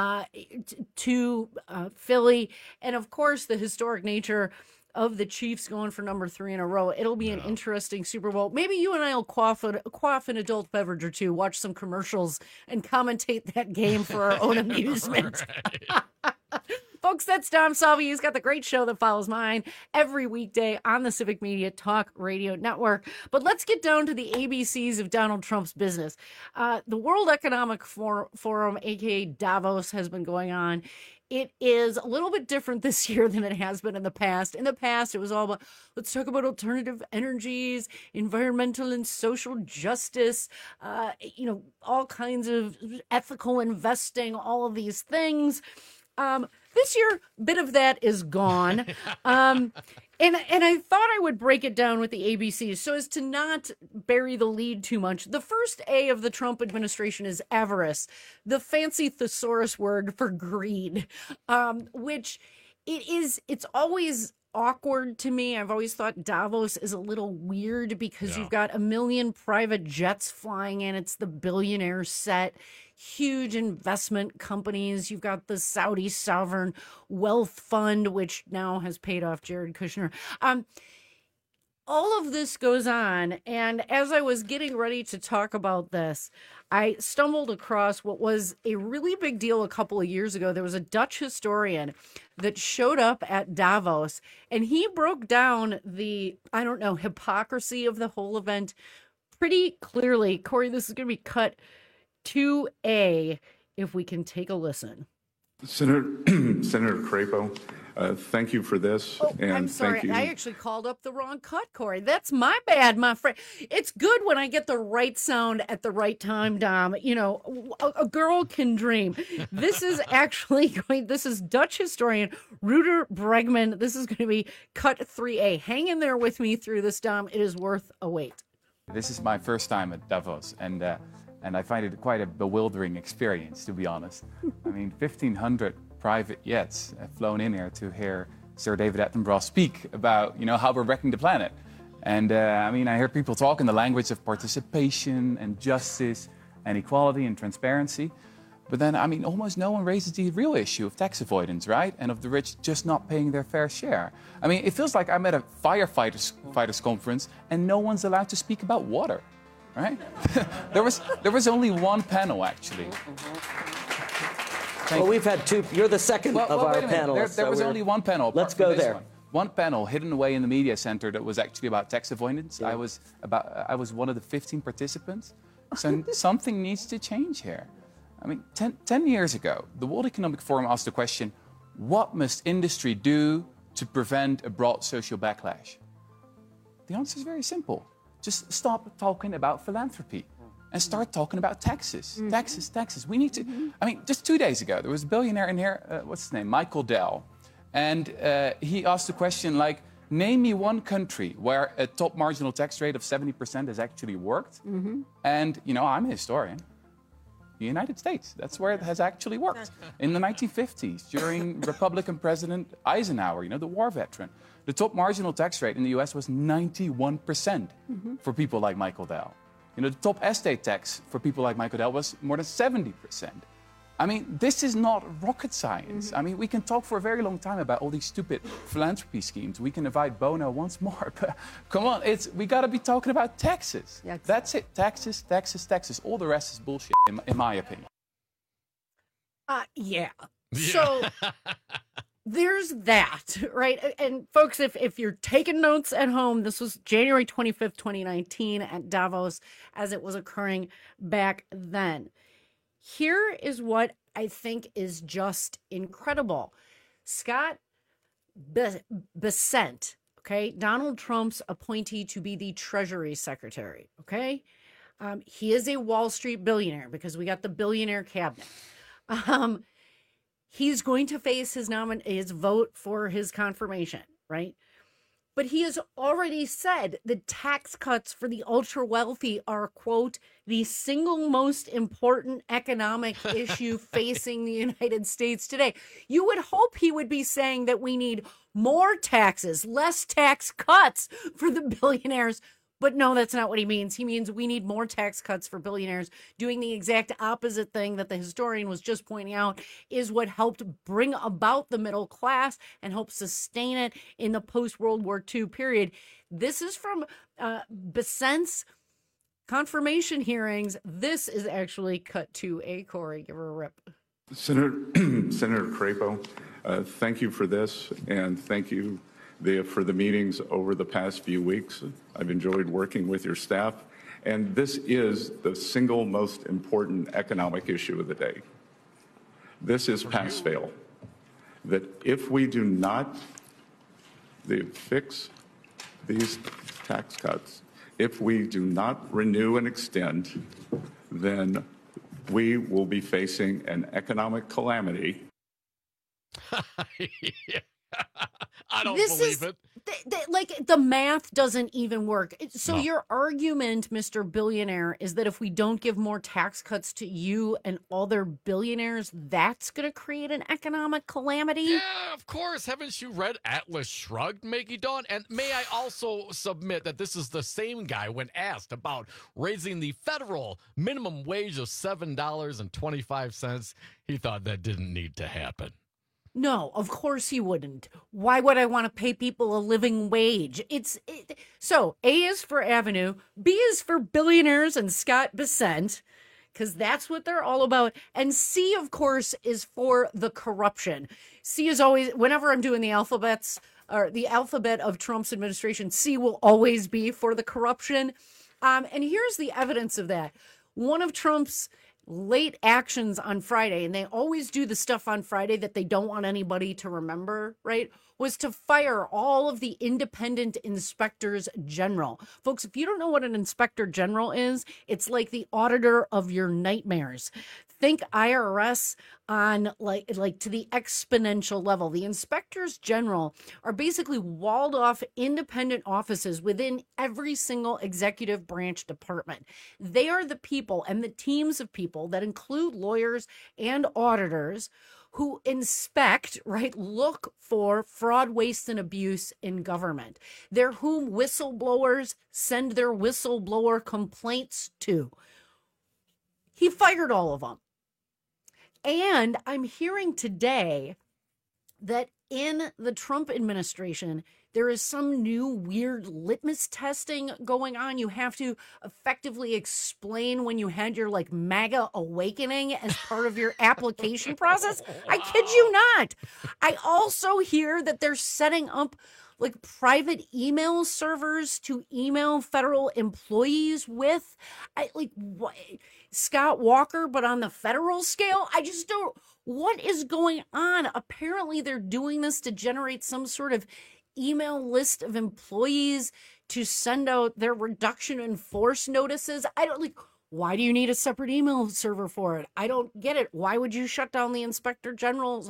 to Philly. And of course, the historic nature of the Chiefs going for number 3 in a row. It'll be an interesting Super Bowl. Maybe you and I will quaff an adult beverage or two, watch some commercials, and commentate that game for our own amusement. Folks, that's Dom Salvi. He's got the great show that follows mine every weekday on the Civic Media Talk Radio Network. But let's get down to the ABCs of Donald Trump's business. The World Economic Forum, aka Davos, has been going on. It is a little bit different this year than it has been in the past. In the past, it was all about, let's talk about alternative energies, environmental and social justice, all kinds of ethical investing, all of these things. This year, a bit of that is gone. And I thought I would break it down with the ABCs so as to not bury the lead too much. The first A of the Trump administration is avarice, the fancy thesaurus word for greed, which it's always awkward to me. I've always thought Davos is a little weird because you've got 1 million private jets flying in. It's the billionaire set. Huge investment companies. You've got the Saudi Sovereign Wealth Fund, which now has paid off Jared Kushner. All of this goes on, and as I was getting ready to talk about this, I stumbled across what was a really big deal a couple of years ago. There was a Dutch historian that showed up at Davos, and he broke down the, hypocrisy of the whole event pretty clearly. Corey, this is going to be cut 2A, if we can take a listen. Senator Crapo, thank you for this. And I'm sorry. Thank you. I actually called up the wrong cut, Corey. That's my bad, my friend. It's good when I get the right sound at the right time, Dom. A girl can dream. This is this is Dutch historian Rutger Bregman. This is going to be cut 3A. Hang in there with me through this, Dom. It is worth a wait. This is my first time at Davos, and I find it quite a bewildering experience, to be honest. 1,500 private jets have flown in here to hear Sir David Attenborough speak about, how we're wrecking the planet. And I mean, I hear people talk in the language of participation and justice and equality and transparency. But then, I mean, almost no one raises the real issue of tax avoidance, right? And of the rich just not paying their fair share. I mean, it feels like I'm at a firefighters conference and no one's allowed to speak about water, right? there was only one panel, actually. Well, we've had two. You're the second of our wait a minute. panelists. There was only one panel. Let's go there. One panel hidden away in the media center that was actually about tax avoidance. Yeah. I was one of the 15 participants. So something needs to change here. I mean, 10 years ago, the World Economic Forum asked the question, what must industry do to prevent a broad social backlash? The answer is very simple. Just stop talking about philanthropy and start talking about taxes. Taxes. We need to, I mean, just 2 days ago, there was a billionaire in here, what's his name? Michael Dell. And he asked the question like, name me one country where a top marginal tax rate of 70% has actually worked. And, you know, I'm a historian. The United States, that's where it has actually worked. In the 1950s, during Republican President Eisenhower, you know, the war veteran, the top marginal tax rate in the US was 91% for people like Michael Dell. You know, the top estate tax for people like Michael Dell was more than 70%. I mean, this is not rocket science. I mean, we can talk for a very long time about all these stupid philanthropy schemes. We can invite Bono once more, but come on, we got to be talking about taxes. Yeah, exactly. That's it. Taxes, taxes, taxes. All the rest is bullshit, in my opinion. Yeah. So there's that, right? And folks, if you're taking notes at home, this was January 25th, 2019 at Davos as it was occurring back then. Here is what I think is just incredible. Scott Bessent, okay, Donald Trump's appointee to be the Treasury Secretary, okay? He is a Wall Street billionaire because we got the billionaire cabinet. He's going to face his vote for his confirmation, right? But he has already said the tax cuts for the ultra wealthy are, quote, the single most important economic issue facing the United States today. You would hope he would be saying that we need more taxes, less tax cuts for the billionaires. But no, that's not what he means. He means we need more tax cuts for billionaires. Doing the exact opposite thing that the historian was just pointing out is what helped bring about the middle class and help sustain it in the post-World War II period. This is from Bessent's confirmation hearings. This is actually cut to a Corey. Give her a rip. Senator Crapo, thank you for this, and thank you for the meetings over the past few weeks. I've enjoyed working with your staff, and this is the single most important economic issue of the day. This is pass-fail. That if we do not fix these tax cuts, if we do not renew and extend, then we will be facing an economic calamity. I don't believe it. Like the math doesn't even work. So your argument, Mr. Billionaire, is that if we don't give more tax cuts to you and other billionaires, that's going to create an economic calamity? Yeah, of course. Haven't you read Atlas Shrugged, Maggie Dawn? And may I also submit that this is the same guy when asked about raising the federal minimum wage of $7.25. He thought that didn't need to happen. No, of course he wouldn't. Why would I want to pay people a living wage? So A is for Avenue, B is for billionaires and Scott Bessent, because that's what they're all about. And C, of course, is for the corruption. C is always, whenever I'm doing the alphabets or the alphabet of Trump's administration, C will always be for the corruption. And here's the evidence of that. One of Trump's late actions on Friday, and they always do the stuff on Friday that they don't want anybody to remember, right, was to fire all of the independent inspectors general. Folks, if you don't know what an inspector general is, it's like the auditor of your nightmares. Think IRS on like to the exponential level. The inspectors general are basically walled off independent offices within every single executive branch department. They are the people and the teams of people that include lawyers and auditors who inspect, right, look for fraud, waste, and abuse in government. They're whom whistleblowers send their whistleblower complaints to. He fired all of them. And I'm hearing today that in the Trump administration, there is some new weird litmus testing going on. You have to effectively explain when you had your like MAGA awakening as part of your application process. I kid you not. I also hear that they're setting up like private email servers to email federal employees with. What? Scott Walker, but on the federal scale? I just don't. What is going on? Apparently, they're doing this to generate some sort of email list of employees to send out their reduction in force notices. I don't like. Why do you need a separate email server for it? I don't get it. Why would you shut down the inspector generals?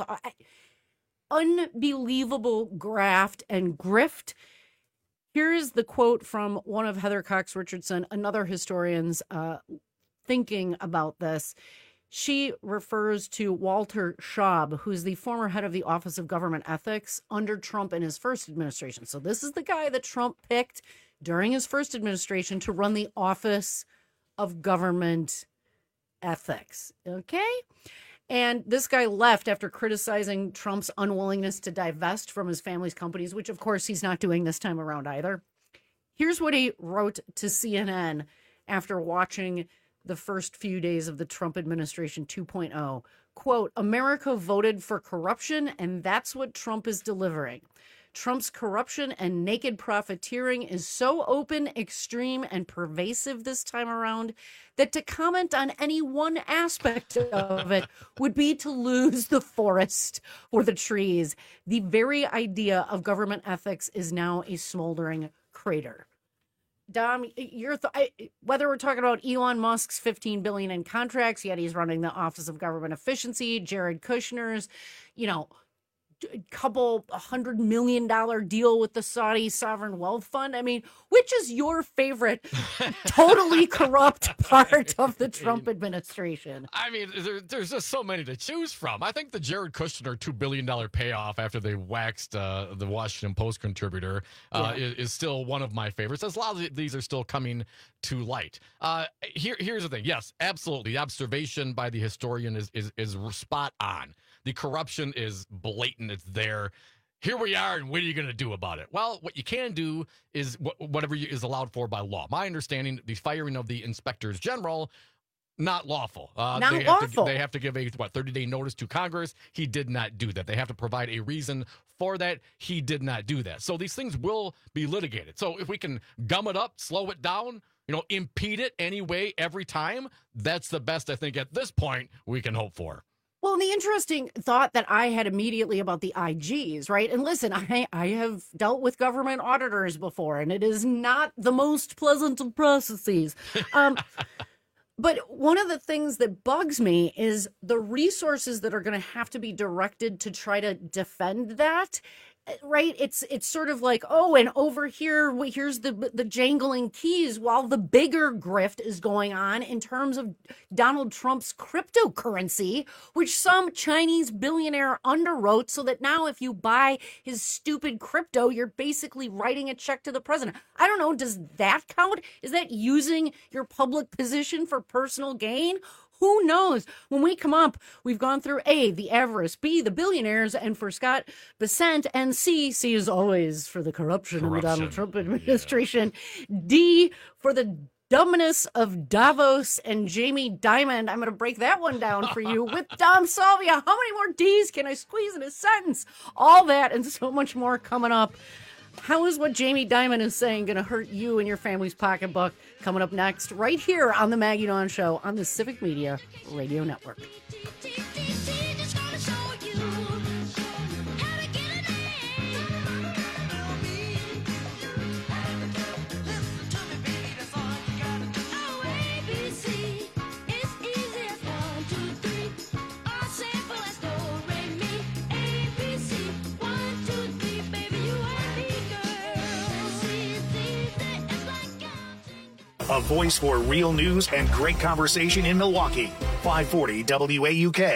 Unbelievable graft and grift. Here's the quote from one of Heather Cox Richardson, another historian's thinking about this. She refers to Walter Schaub, who's the former head of the Office of Government Ethics under Trump in his first administration. So this is the guy that Trump picked during his first administration to run the Office of Government Ethics. Okay? And this guy left after criticizing Trump's unwillingness to divest from his family's companies, which, of course, he's not doing this time around either. Here's what he wrote to CNN after watching the first few days of the Trump administration 2.0. Quote, America voted for corruption, and that's what Trump is delivering. Trump's corruption and naked profiteering is so open, extreme, and pervasive this time around that to comment on any one aspect of it would be to lose the forest for the trees. The very idea of government ethics is now a smoldering crater. Dom, whether we're talking about Elon Musk's $15 billion in contracts, yet he's running the Office of Government Efficiency, Jared Kushner's, couple $100 million deal with the Saudi Sovereign Wealth Fund. I mean, which is your favorite totally corrupt part of the Trump administration? I mean, there's just so many to choose from. I think the Jared Kushner $2 billion payoff after they waxed the Washington Post contributor is still one of my favorites. As a lot of these are still coming to light. Here's the thing. Yes, absolutely. The observation by the historian is spot on. The corruption is blatant. It's there. Here we are, and what are you going to do about it? Well, what you can do is whatever is allowed for by law. My understanding, the firing of the inspectors general, not lawful. They have to give a 30-day notice to Congress. He did not do that. They have to provide a reason for that. He did not do that. So these things will be litigated. So if we can gum it up, slow it down, impede it anyway every time, that's the best I think at this point we can hope for. Well, the interesting thought that I had immediately about the IGs, right? And listen, I have dealt with government auditors before, and it is not the most pleasant of processes. But one of the things that bugs me is the resources that are going to have to be directed to try to defend that. Right. It's sort of like, oh, and over here, here's the jangling keys while the bigger grift is going on in terms of Donald Trump's cryptocurrency, which some Chinese billionaire underwrote so that now if you buy his stupid crypto, you're basically writing a check to the president. I don't know. Does that count? Is that using your public position for personal gain? Who knows? When we come up, we've gone through A, the avarice, B, the billionaires, and for Scott Bessent, and C is always for the corruption of the Donald Trump administration. Yeah. D, for the dumbness of Davos and Jamie Dimon. I'm going to break that one down for you with Dom Salvia. How many more D's can I squeeze in a sentence? All that and so much more coming up. How is what Jamie Dimon is saying going to hurt you and your family's pocketbook? Coming up next, right here on the Maggie Dawn Show on the Civic Media Radio Network. A voice for real news and great conversation in Milwaukee. 540 WAUK.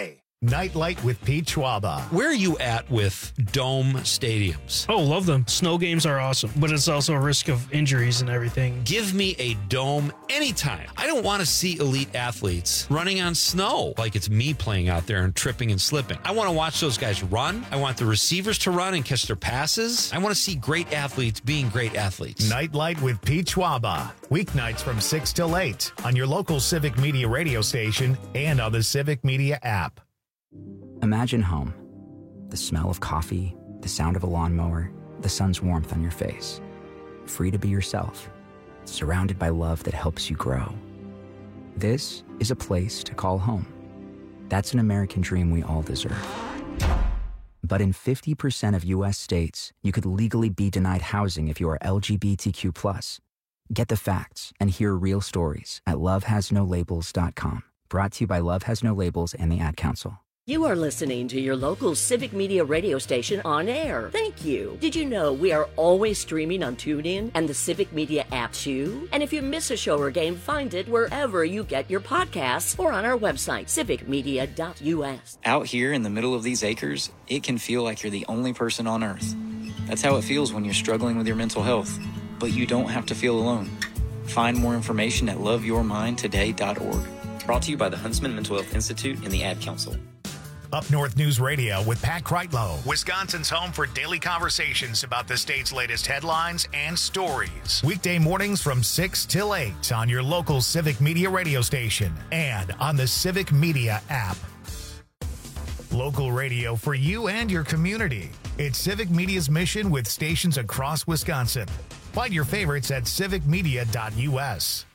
Nightlight with Pete Schwaba. Where are you at with dome stadiums? Oh, love them. Snow games are awesome, but it's also a risk of injuries and everything. Give me a dome anytime. I don't want to see elite athletes running on snow like it's me playing out there and tripping and slipping. I want to watch those guys run. I want the receivers to run and catch their passes. I want to see great athletes being great athletes. Nightlight with Pete Schwaba. Weeknights from 6 till 8 on your local Civic Media radio station and on the Civic Media app. Imagine home. The smell of coffee, the sound of a lawnmower, the sun's warmth on your face. Free to be yourself, surrounded by love that helps you grow. This is a place to call home. That's an American dream we all deserve. But in 50% of U.S. states, you could legally be denied housing if you are LGBTQ+. Get the facts and hear real stories at lovehasnolabels.com. Brought to you by Love Has No Labels and the Ad Council. You are listening to your local Civic Media radio station on air. Thank you. Did you know we are always streaming on TuneIn and the Civic Media app too? And if you miss a show or game, find it wherever you get your podcasts or on our website, civicmedia.us. Out here in the middle of these acres, it can feel like you're the only person on Earth. That's how it feels when you're struggling with your mental health. But you don't have to feel alone. Find more information at loveyourmindtoday.org. Brought to you by the Huntsman Mental Health Institute and the Ad Council. Up North News Radio with Pat Kreitlow, Wisconsin's home for daily conversations about the state's latest headlines and stories. Weekday mornings from 6 till 8 on your local Civic Media radio station and on the Civic Media app. Local radio for you and your community. It's Civic Media's mission with stations across Wisconsin. Find your favorites at civicmedia.us.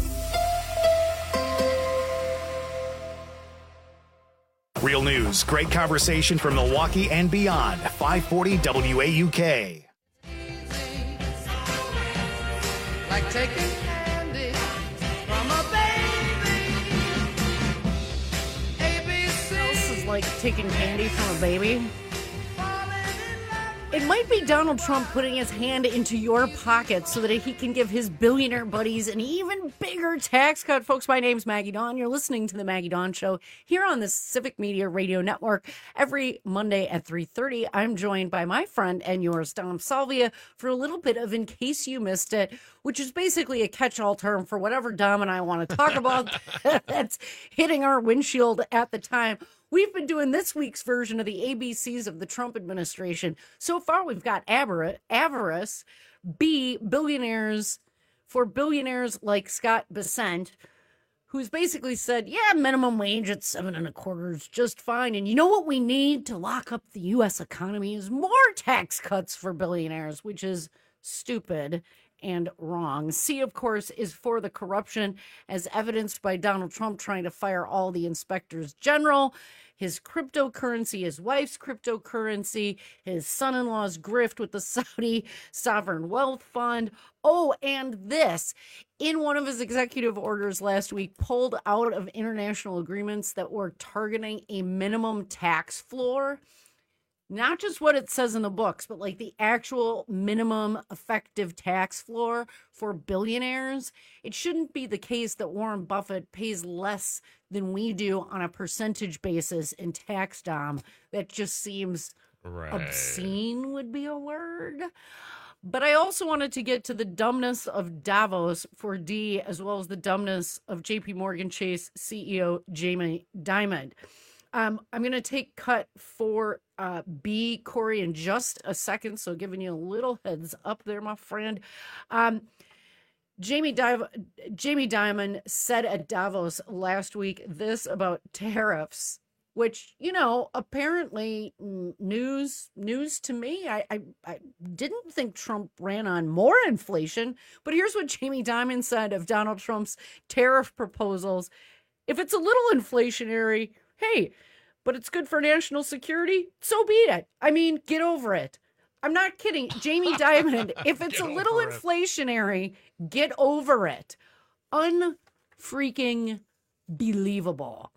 Real news, great conversation from Milwaukee and beyond. 540 WAUK. Like taking candy from a baby. ABC. This is like taking candy from a baby. It might be Donald Trump putting his hand into your pocket so that he can give his billionaire buddies an even bigger tax cut. Folks, my name's Maggie Dawn. You're listening to The Maggie Dawn Show here on the Civic Media Radio Network every Monday at 3:30. I'm joined by my friend and yours, Dom Salvia, for a little bit of In Case You Missed It, which is basically a catch-all term for whatever Dom and I want to talk about that's hitting our windshield at the time. We've been doing this week's version of the ABCs of the Trump administration. So far, we've got avarice, B, billionaires, for billionaires like Scott Bessent, who's basically said, yeah, minimum wage at 7.25 is just fine. And you know what we need to lock up the U.S. economy is more tax cuts for billionaires, which is stupid and wrong. C, of course, is for the corruption, as evidenced by Donald Trump trying to fire all the inspectors general, his cryptocurrency, his wife's cryptocurrency, his son-in-law's grift with the Saudi Sovereign Wealth Fund. Oh, and this, in one of his executive orders last week, pulled out of international agreements that were targeting a minimum tax floor. Not just what it says in the books, but like the actual minimum effective tax floor for billionaires. It shouldn't be the case that Warren Buffett pays less than we do on a percentage basis in tax, Dom. That just seems obscene would be a word. But I also wanted to get to the dumbness of Davos for D, as well as the dumbness of JP Morgan Chase CEO Jamie Dimon. I'm going to take cut for B, Corey, in just a second, so giving you a little heads up there, my friend. Jamie Dimon said at Davos last week this about tariffs, which, you know, apparently news to me. I didn't think Trump ran on more inflation, but here's what Jamie Dimon said of Donald Trump's tariff proposals. If it's a little inflationary, hey, but it's good for national security, so be it. I mean, get over it. I'm not kidding. Jamie Dimon, if it's a little inflationary, get over it. Unfreaking believable.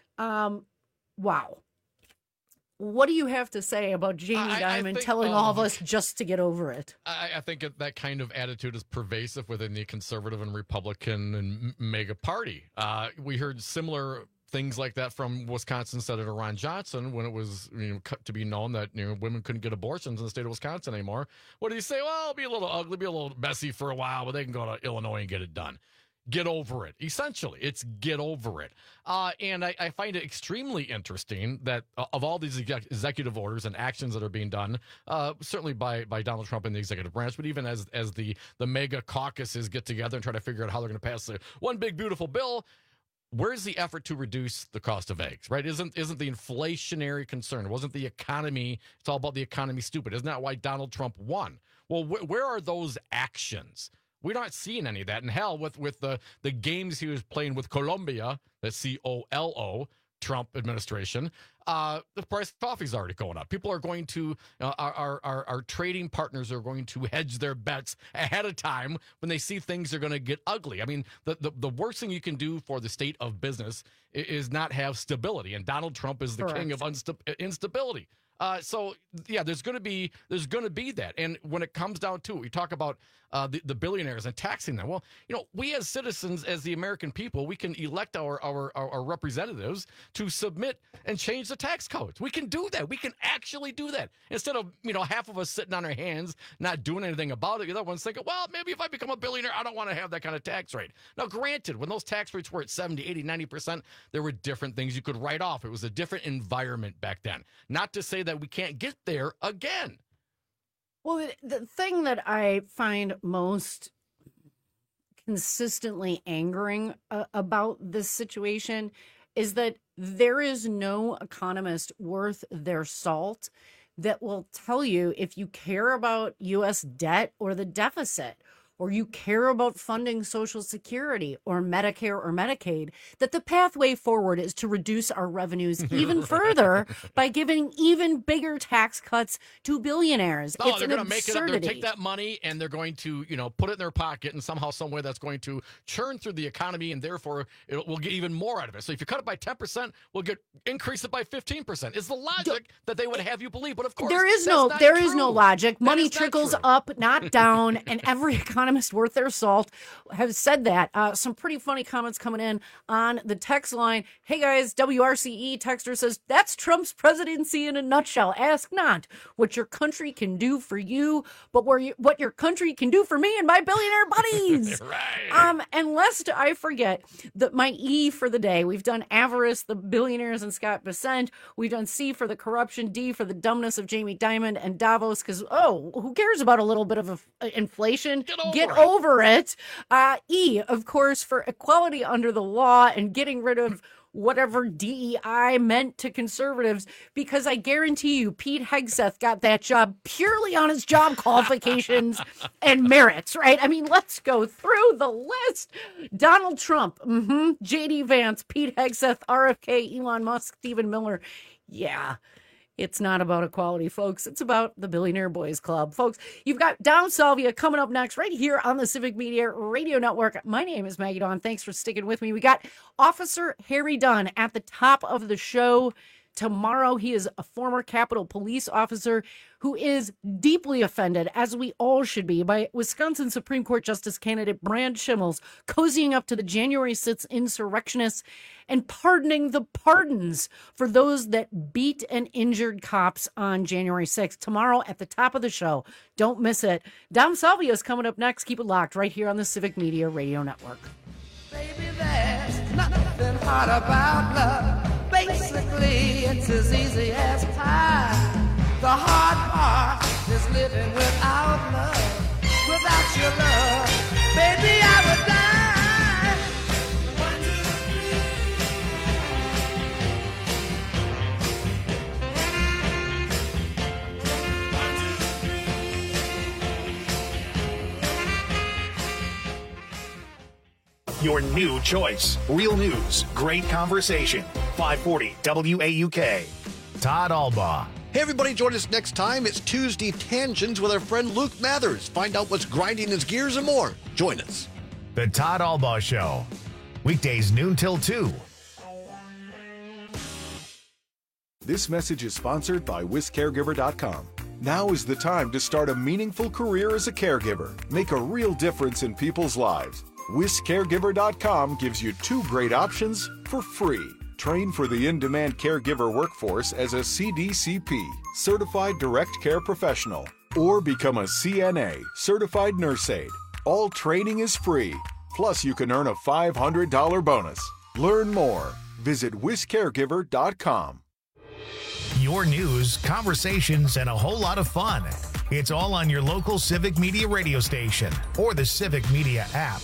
Wow. What do you have to say about Jamie Dimon telling all of us just to get over it? I think that kind of attitude is pervasive within the conservative and Republican and MAGA party. We heard similar things like that from Wisconsin Senator Ron Johnson when it was to be known that women couldn't get abortions in the state of Wisconsin anymore. What did he say? Well, it'll be a little ugly, be a little messy for a while, but they can go to Illinois and get it done. Get over it. Essentially, it's get over it. And I find it extremely interesting that of all these executive orders and actions that are being done, certainly by Donald Trump and the executive branch, but even as the mega caucuses get together and try to figure out how they're going to pass the one big beautiful bill, where's the effort to reduce the cost of eggs, right? Isn't the inflationary concern? Wasn't the economy? It's all about the economy stupid. Isn't that why Donald Trump won? Well, where are those actions? We're not seeing any of that. And hell, with the games he was playing with Colombia, the COLO, Trump administration, the price of coffee is already going up. People are going to, our trading partners are going to hedge their bets ahead of time when they see things are going to get ugly. I mean, the worst thing you can do for the state of business is not have stability. And Donald Trump is the king of instability. So yeah, there's going to be that. And when it comes down to it, we talk about the billionaires and taxing them. Well, we as citizens, as the American people, we can elect our representatives to submit and change the tax codes. We can do that. We can actually do that instead of half of us sitting on our hands not doing anything about it. The other one's thinking, well, maybe if I become a billionaire, I don't want to have that kind of tax rate. Now, granted, when those tax rates were at 70, 80, 90%, there were different things you could write off. It was a different environment back then. Not to say that we can't get there again. Well, the thing that I find most consistently angering about this situation is that there is no economist worth their salt that will tell you if you care about U.S. debt or the deficit, or you care about funding Social Security or Medicare or Medicaid, that the pathway forward is to reduce our revenues even further by giving even bigger tax cuts to billionaires. Oh, it's they're going to make it up. They're going to absurdity. take that money and they're going to, put it in their pocket and somehow, some way that's going to churn through the economy and therefore we'll get even more out of it. So if you cut it by 10%, we'll increase it by 15%. It's the logic that they would have you believe. But of course, there is no logic. Money trickles up, not down, and every economist worth their salt has said that. Some pretty funny comments coming in on the text line. Hey guys, WRCE texter says, that's Trump's presidency in a nutshell. Ask not what your country can do for you, but what your country can do for me and my billionaire buddies. Right. And lest I forget my E for the day, we've done avarice, the billionaires, and Scott Bessent. We've done C for the corruption, D for the dumbness of Jamie Dimon and Davos, because, who cares about a little bit of inflation? Get over it. E, of course, for equality under the law and getting rid of whatever DEI meant to conservatives, because I guarantee you Pete Hegseth got that job purely on his job qualifications and merits, right? I mean, let's go through the list. Donald Trump, J.D. Vance, Pete Hegseth, RFK, Elon Musk, Stephen Miller. Yeah. It's not about equality, folks. It's about the Billionaire Boys Club. Folks, you've got Dom Salvia coming up next right here on the Civic Media Radio Network. My name is Maggie Dawn. Thanks for sticking with me. We got Officer Harry Dunn at the top of the show tomorrow. He is a former Capitol Police officer who is deeply offended, as we all should be, by Wisconsin Supreme Court Justice candidate Brad Schimmels cozying up to the January 6th insurrectionists and pardoning the pardons for those that beat and injured cops on January 6th. Tomorrow at the top of the show. Don't miss it. Dom Salvia is coming up next. Keep it locked right here on the Civic Media Radio Network. Baby, there's nothing hard about love. Basically, it's as easy as pie. The hard part is living without love. Without your love, baby, I would die. 1, 2, 3. Your new choice. Real news, great conversation. 540 WAUK. Todd Albaugh. Hey, everybody, join us next time. It's Tuesday Tangents with our friend Luke Mathers. Find out what's grinding his gears and more. Join us. The Todd Albaugh Show. Weekdays noon till 2. This message is sponsored by WisCaregiver.com. Now is the time to start a meaningful career as a caregiver. Make a real difference in people's lives. WisCaregiver.com gives you 2 great options for free. Train for the in-demand caregiver workforce as a CDCP, Certified Direct Care Professional, or become a CNA, Certified Nurse Aide. All training is free. Plus, you can earn a $500 bonus. Learn more. Visit wiscaregiver.com. Your news, conversations, and a whole lot of fun. It's all on your local Civic Media radio station or the Civic Media app.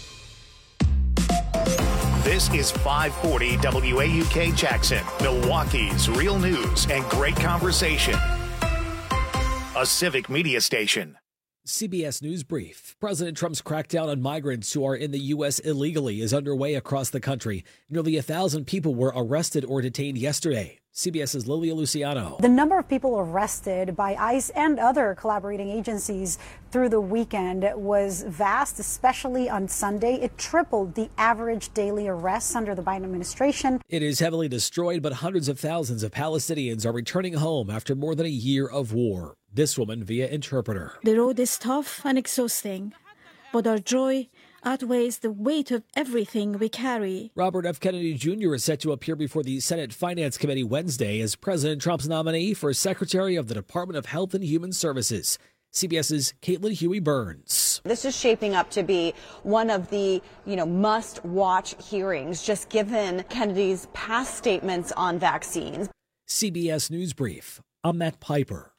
This is 540 WAUK Jackson, Milwaukee's real news and great conversation. A Civic Media station. CBS News Brief. President Trump's crackdown on migrants who are in the U.S. illegally is underway across the country. Nearly 1,000 people were arrested or detained yesterday. CBS's Lilia Luciano. The number of people arrested by ICE and other collaborating agencies through the weekend was vast, especially on Sunday. It tripled the average daily arrests under the Biden administration. It is heavily destroyed, but hundreds of thousands of Palestinians are returning home after more than a year of war. This woman via interpreter. The road is tough and exhausting, but our joy outweighs the weight of everything we carry. Robert F. Kennedy Jr. is set to appear before the Senate Finance Committee Wednesday as President Trump's nominee for Secretary of the Department of Health and Human Services. CBS's Caitlin Huey-Burns. This is shaping up to be one of the, must-watch hearings, just given Kennedy's past statements on vaccines. CBS News Brief. I'm Matt Piper.